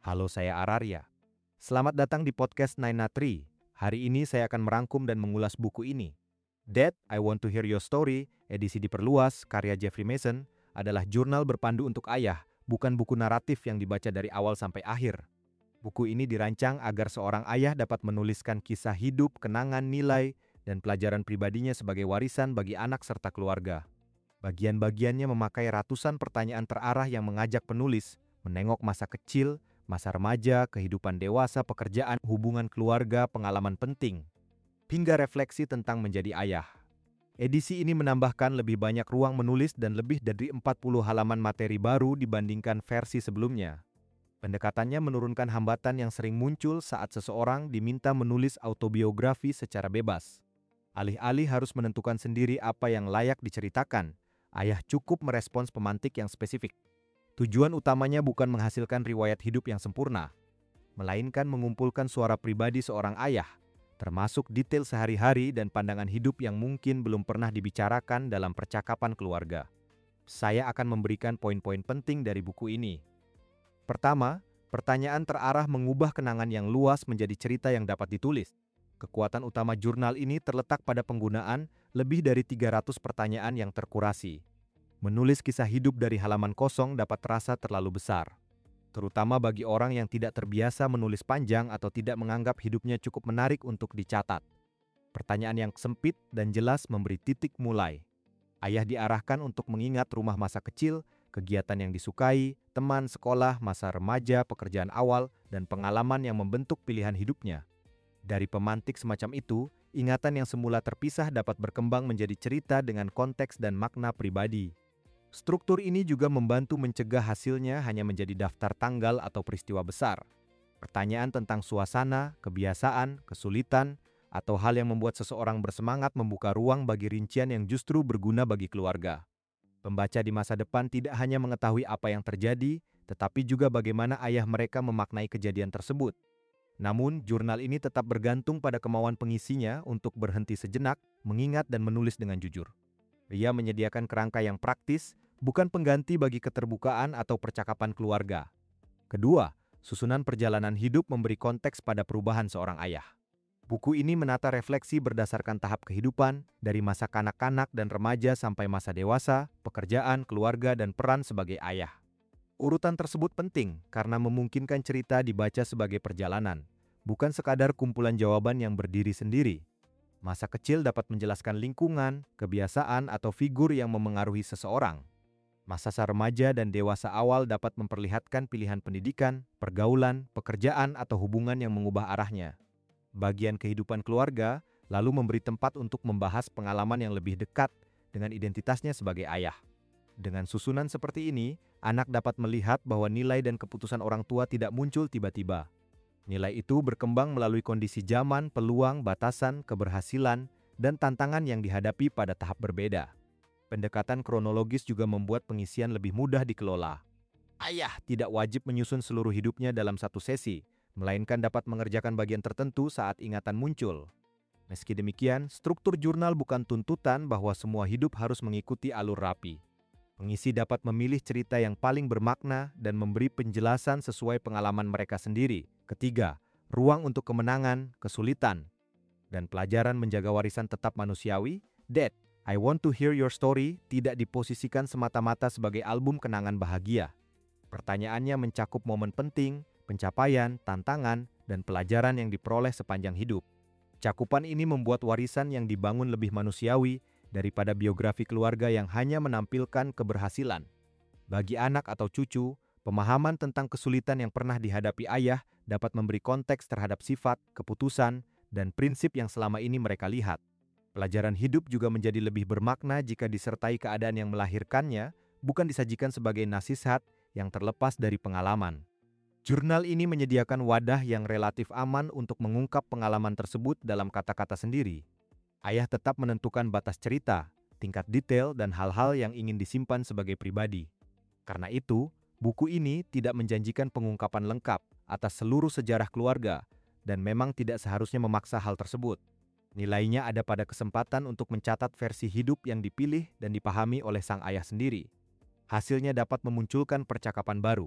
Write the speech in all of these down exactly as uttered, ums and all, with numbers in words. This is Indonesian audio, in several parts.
Halo, saya Araria. Selamat datang di podcast Nine Tree. Hari ini saya akan merangkum dan mengulas buku ini. Dad, I Want to Hear Your Story, edisi diperluas, karya Jeffrey Mason, adalah jurnal berpandu untuk ayah, bukan buku naratif yang dibaca dari awal sampai akhir. Buku ini dirancang agar seorang ayah dapat menuliskan kisah hidup, kenangan, nilai, dan pelajaran pribadinya sebagai warisan bagi anak serta keluarga. Bagian-bagiannya memakai ratusan pertanyaan terarah yang mengajak penulis menengok masa kecil, masa remaja, kehidupan dewasa, pekerjaan, hubungan keluarga, pengalaman penting, hingga refleksi tentang menjadi ayah. Edisi ini menambahkan lebih banyak ruang menulis dan lebih dari empat puluh halaman materi baru dibandingkan versi sebelumnya. Pendekatannya menurunkan hambatan yang sering muncul saat seseorang diminta menulis autobiografi secara bebas. Alih-alih harus menentukan sendiri apa yang layak diceritakan, ayah cukup merespons pemantik yang spesifik. Tujuan utamanya bukan menghasilkan riwayat hidup yang sempurna, melainkan mengumpulkan suara pribadi seorang ayah, termasuk detail sehari-hari dan pandangan hidup yang mungkin belum pernah dibicarakan dalam percakapan keluarga. Saya akan memberikan poin-poin penting dari buku ini. Pertama, pertanyaan terarah mengubah kenangan yang luas menjadi cerita yang dapat ditulis. Kekuatan utama jurnal ini terletak pada penggunaan lebih dari tiga ratus pertanyaan yang terkurasi. Menulis kisah hidup dari halaman kosong dapat terasa terlalu besar, terutama bagi orang yang tidak terbiasa menulis panjang atau tidak menganggap hidupnya cukup menarik untuk dicatat. Pertanyaan yang sempit dan jelas memberi titik mulai. Ayah diarahkan untuk mengingat rumah masa kecil, kegiatan yang disukai, teman sekolah, masa remaja, pekerjaan awal, dan pengalaman yang membentuk pilihan hidupnya. Dari pemantik semacam itu, ingatan yang semula terpisah dapat berkembang menjadi cerita dengan konteks dan makna pribadi. Struktur ini juga membantu mencegah hasilnya hanya menjadi daftar tanggal atau peristiwa besar. Pertanyaan tentang suasana, kebiasaan, kesulitan, atau hal yang membuat seseorang bersemangat membuka ruang bagi rincian yang justru berguna bagi keluarga. Pembaca di masa depan tidak hanya mengetahui apa yang terjadi, tetapi juga bagaimana ayah mereka memaknai kejadian tersebut. Namun, jurnal ini tetap bergantung pada kemauan pengisinya untuk berhenti sejenak, mengingat dan menulis dengan jujur. Ia menyediakan kerangka yang praktis, bukan pengganti bagi keterbukaan atau percakapan keluarga. Kedua, susunan perjalanan hidup memberi konteks pada perubahan seorang ayah. Buku ini menata refleksi berdasarkan tahap kehidupan, dari masa kanak-kanak dan remaja sampai masa dewasa, pekerjaan, keluarga, dan peran sebagai ayah. Urutan tersebut penting karena memungkinkan cerita dibaca sebagai perjalanan, bukan sekadar kumpulan jawaban yang berdiri sendiri. Masa kecil dapat menjelaskan lingkungan, kebiasaan, atau figur yang memengaruhi seseorang. Masa remaja dan dewasa awal dapat memperlihatkan pilihan pendidikan, pergaulan, pekerjaan, atau hubungan yang mengubah arahnya. Bagian kehidupan keluarga lalu memberi tempat untuk membahas pengalaman yang lebih dekat dengan identitasnya sebagai ayah. Dengan susunan seperti ini, anak dapat melihat bahwa nilai dan keputusan orang tua tidak muncul tiba-tiba. Nilai itu berkembang melalui kondisi zaman, peluang, batasan, keberhasilan, dan tantangan yang dihadapi pada tahap berbeda. Pendekatan kronologis juga membuat pengisian lebih mudah dikelola. Ayah tidak wajib menyusun seluruh hidupnya dalam satu sesi, melainkan dapat mengerjakan bagian tertentu saat ingatan muncul. Meski demikian, struktur jurnal bukan tuntutan bahwa semua hidup harus mengikuti alur rapi. Pengisi dapat memilih cerita yang paling bermakna dan memberi penjelasan sesuai pengalaman mereka sendiri. Ketiga, ruang untuk kemenangan, kesulitan, dan pelajaran menjaga warisan tetap manusiawi. Dad, I Want to Hear Your Story tidak diposisikan semata-mata sebagai album kenangan bahagia. Pertanyaannya mencakup momen penting, pencapaian, tantangan, dan pelajaran yang diperoleh sepanjang hidup. Cakupan ini membuat warisan yang dibangun lebih manusiawi daripada biografi keluarga yang hanya menampilkan keberhasilan. Bagi anak atau cucu, pemahaman tentang kesulitan yang pernah dihadapi ayah dapat memberi konteks terhadap sifat, keputusan, dan prinsip yang selama ini mereka lihat. Pelajaran hidup juga menjadi lebih bermakna jika disertai keadaan yang melahirkannya, bukan disajikan sebagai nasihat yang terlepas dari pengalaman. Jurnal ini menyediakan wadah yang relatif aman untuk mengungkap pengalaman tersebut dalam kata-kata sendiri. Ayah tetap menentukan batas cerita, tingkat detail, dan hal-hal yang ingin disimpan sebagai pribadi. Karena itu, buku ini tidak menjanjikan pengungkapan lengkap atas seluruh sejarah keluarga, dan memang tidak seharusnya memaksa hal tersebut. Nilainya ada pada kesempatan untuk mencatat versi hidup yang dipilih dan dipahami oleh sang ayah sendiri. Hasilnya dapat memunculkan percakapan baru,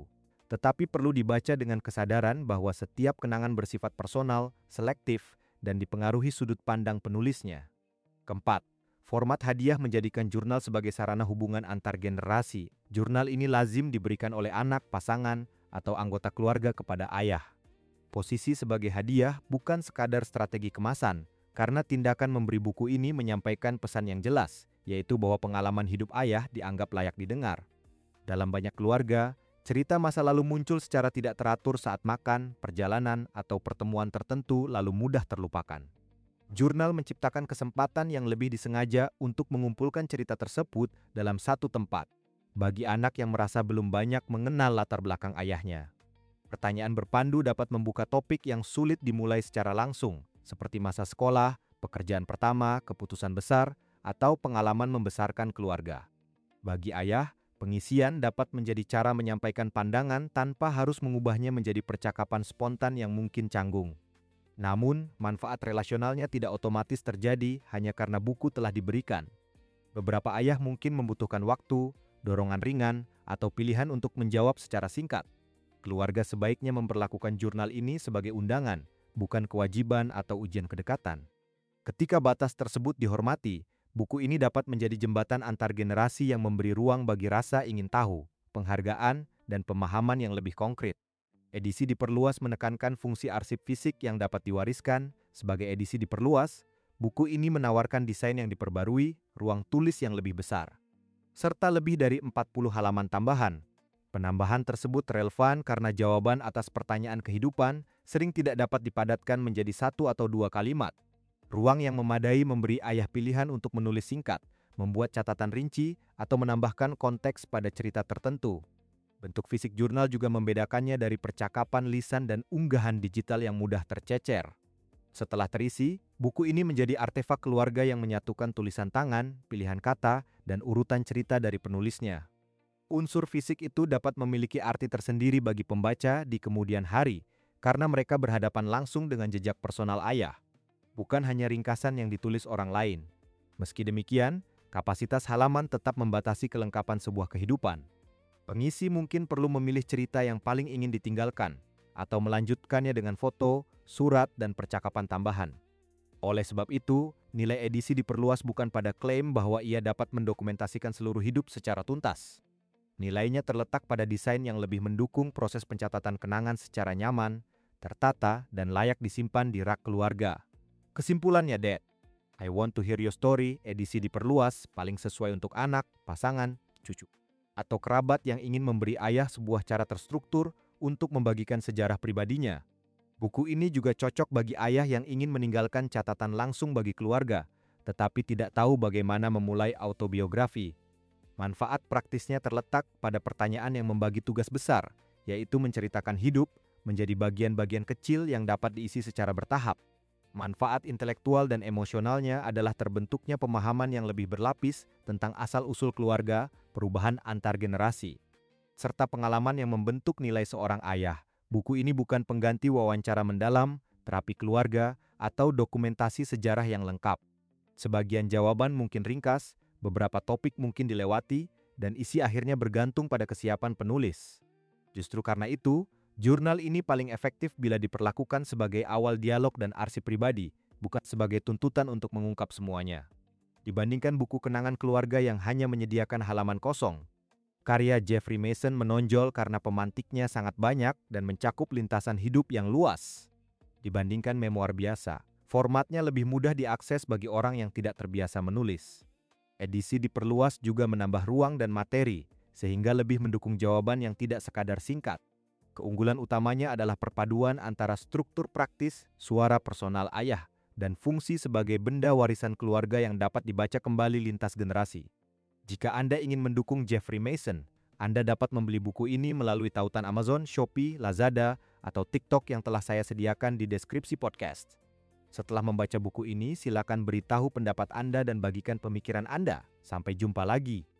Tetapi perlu dibaca dengan kesadaran bahwa setiap kenangan bersifat personal, selektif, dan dipengaruhi sudut pandang penulisnya. Keempat, format hadiah menjadikan jurnal sebagai sarana hubungan antar generasi. Jurnal ini lazim diberikan oleh anak, pasangan, atau anggota keluarga kepada ayah. Posisi sebagai hadiah bukan sekadar strategi kemasan, karena tindakan memberi buku ini menyampaikan pesan yang jelas, yaitu bahwa pengalaman hidup ayah dianggap layak didengar. Dalam banyak keluarga, cerita masa lalu muncul secara tidak teratur saat makan, perjalanan, atau pertemuan tertentu lalu mudah terlupakan. Jurnal menciptakan kesempatan yang lebih disengaja untuk mengumpulkan cerita tersebut dalam satu tempat, bagi anak yang merasa belum banyak mengenal latar belakang ayahnya. Pertanyaan berpandu dapat membuka topik yang sulit dimulai secara langsung, seperti masa sekolah, pekerjaan pertama, keputusan besar, atau pengalaman membesarkan keluarga. Bagi ayah, pengisian dapat menjadi cara menyampaikan pandangan tanpa harus mengubahnya menjadi percakapan spontan yang mungkin canggung. Namun, manfaat relasionalnya tidak otomatis terjadi hanya karena buku telah diberikan. Beberapa ayah mungkin membutuhkan waktu, dorongan ringan, atau pilihan untuk menjawab secara singkat. Keluarga sebaiknya memperlakukan jurnal ini sebagai undangan, bukan kewajiban atau ujian kedekatan. Ketika batas tersebut dihormati, buku ini dapat menjadi jembatan antar generasi yang memberi ruang bagi rasa ingin tahu, penghargaan, dan pemahaman yang lebih konkret. Edisi diperluas menekankan fungsi arsip fisik yang dapat diwariskan. Sebagai edisi diperluas, buku ini menawarkan desain yang diperbarui, ruang tulis yang lebih besar, serta lebih dari empat puluh halaman tambahan. Penambahan tersebut relevan karena jawaban atas pertanyaan kehidupan sering tidak dapat dipadatkan menjadi satu atau dua kalimat. Ruang yang memadai memberi ayah pilihan untuk menulis singkat, membuat catatan rinci, atau menambahkan konteks pada cerita tertentu. Bentuk fisik jurnal juga membedakannya dari percakapan lisan dan unggahan digital yang mudah tercecer. Setelah terisi, buku ini menjadi artefak keluarga yang menyatukan tulisan tangan, pilihan kata, dan urutan cerita dari penulisnya. Unsur fisik itu dapat memiliki arti tersendiri bagi pembaca di kemudian hari, karena mereka berhadapan langsung dengan jejak personal ayah, bukan hanya ringkasan yang ditulis orang lain. Meski demikian, kapasitas halaman tetap membatasi kelengkapan sebuah kehidupan. Pengisi mungkin perlu memilih cerita yang paling ingin ditinggalkan, atau melanjutkannya dengan foto, surat, dan percakapan tambahan. Oleh sebab itu, nilai edisi diperluas bukan pada klaim bahwa ia dapat mendokumentasikan seluruh hidup secara tuntas. Nilainya terletak pada desain yang lebih mendukung proses pencatatan kenangan secara nyaman, tertata, dan layak disimpan di rak keluarga. Kesimpulannya, Dad, I Want to Hear Your Story edisi diperluas paling sesuai untuk anak, pasangan, cucu, atau kerabat yang ingin memberi ayah sebuah cara terstruktur untuk membagikan sejarah pribadinya. Buku ini juga cocok bagi ayah yang ingin meninggalkan catatan langsung bagi keluarga, tetapi tidak tahu bagaimana memulai autobiografi. Manfaat praktisnya terletak pada pertanyaan yang membagi tugas besar, yaitu menceritakan hidup menjadi bagian-bagian kecil yang dapat diisi secara bertahap. Manfaat intelektual dan emosionalnya adalah terbentuknya pemahaman yang lebih berlapis tentang asal-usul keluarga, perubahan antar generasi, serta pengalaman yang membentuk nilai seorang ayah. Buku ini bukan pengganti wawancara mendalam, terapi keluarga, atau dokumentasi sejarah yang lengkap. Sebagian jawaban mungkin ringkas, beberapa topik mungkin dilewati, dan isi akhirnya bergantung pada kesiapan penulis. Justru karena itu, jurnal ini paling efektif bila diperlakukan sebagai awal dialog dan arsip pribadi, bukan sebagai tuntutan untuk mengungkap semuanya. Dibandingkan buku kenangan keluarga yang hanya menyediakan halaman kosong, karya Jeffrey Mason menonjol karena pemantiknya sangat banyak dan mencakup lintasan hidup yang luas. Dibandingkan memoir biasa, formatnya lebih mudah diakses bagi orang yang tidak terbiasa menulis. Edisi diperluas juga menambah ruang dan materi, sehingga lebih mendukung jawaban yang tidak sekadar singkat. Keunggulan utamanya adalah perpaduan antara struktur praktis, suara personal ayah, dan fungsi sebagai benda warisan keluarga yang dapat dibaca kembali lintas generasi. Jika Anda ingin mendukung Jeffrey Mason, Anda dapat membeli buku ini melalui tautan Amazon, Shopee, Lazada, atau TikTok yang telah saya sediakan di deskripsi podcast. Setelah membaca buku ini, silakan beritahu pendapat Anda dan bagikan pemikiran Anda. Sampai jumpa lagi.